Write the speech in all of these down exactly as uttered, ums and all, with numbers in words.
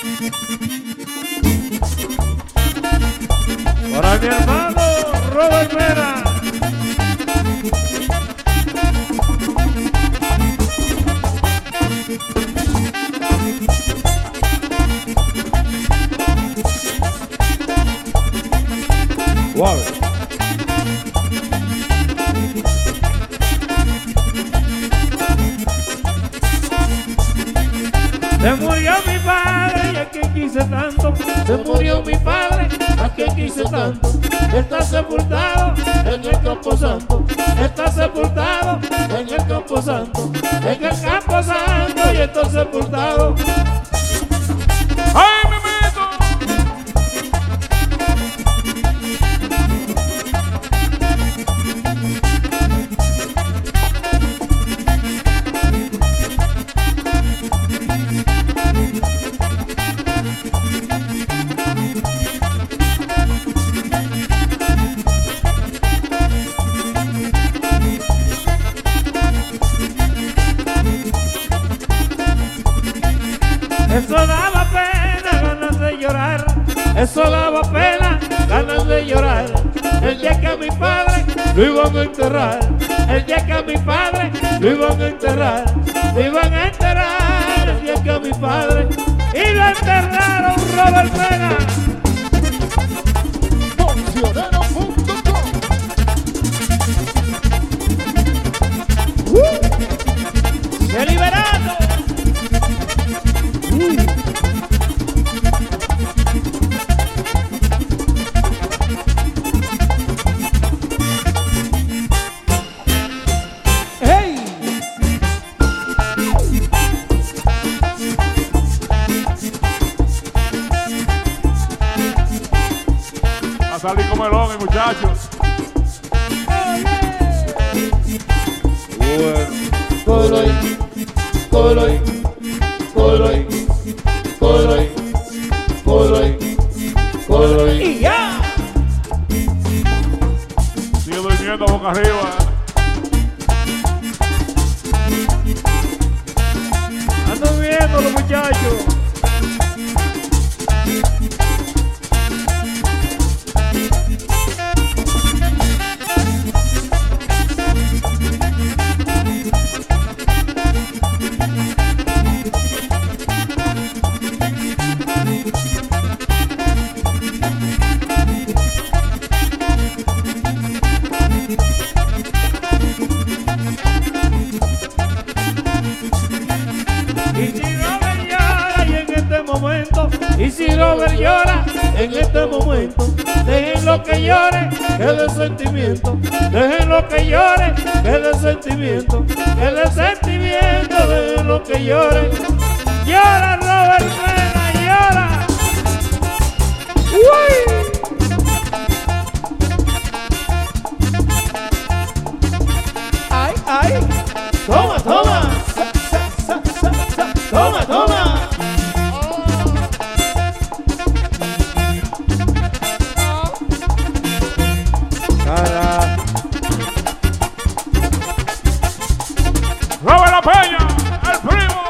Para mi hermano Robert Mera. Wow. Se murió mi padre y a quien quise tanto. Se murió mi padre, a quien quise tanto. Está sepultado en el camposanto. Está sepultado en el camposanto. En el camposanto y está sepultado. ¡Ay, me meto! Eso daba pena, ganas de llorar. Eso daba pena, ganas de llorar. El día que a mi padre lo iban a enterrar. El día que a mi padre lo iban a enterrar. Lo iban a enterrar el día que a mi padre. Y lo enterraron, Robert Mera. Foncionero punto com. Uh, ¡Deliberado! A salir como el hombre, muchachos. Bueno. Coloy, coloy, coloy, coloy, coloy, coloy. Y ya. Sigue durmiendo boca arriba. Ando viendo los muchachos. Y si Robert llora en este momento, dejen lo que llore, que de sentimiento. Dejen lo que llore, que de sentimiento. Que de sentimiento, dejen lo que llore. Llora Robert Mera, llora. ¡Uy! ¡Ay, ay! ¡Toma, toma! Sa, sa, sa, sa, sa. ¡Toma, toma! ¡Robert La Peña, el primo!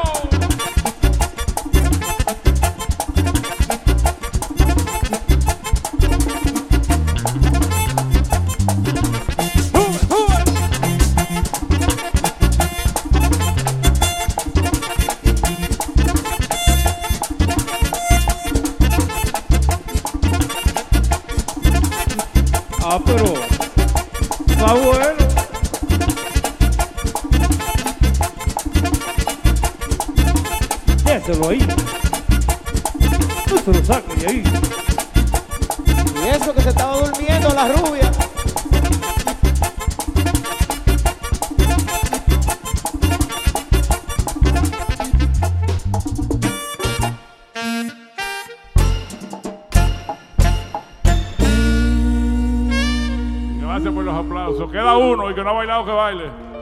Ah, pero está bueno. Déjalo ahí. No se lo saque de ahí. Y eso que se estaba durmiendo la rubia. Gracias por los aplausos. Queda uno y que no ha bailado que baile.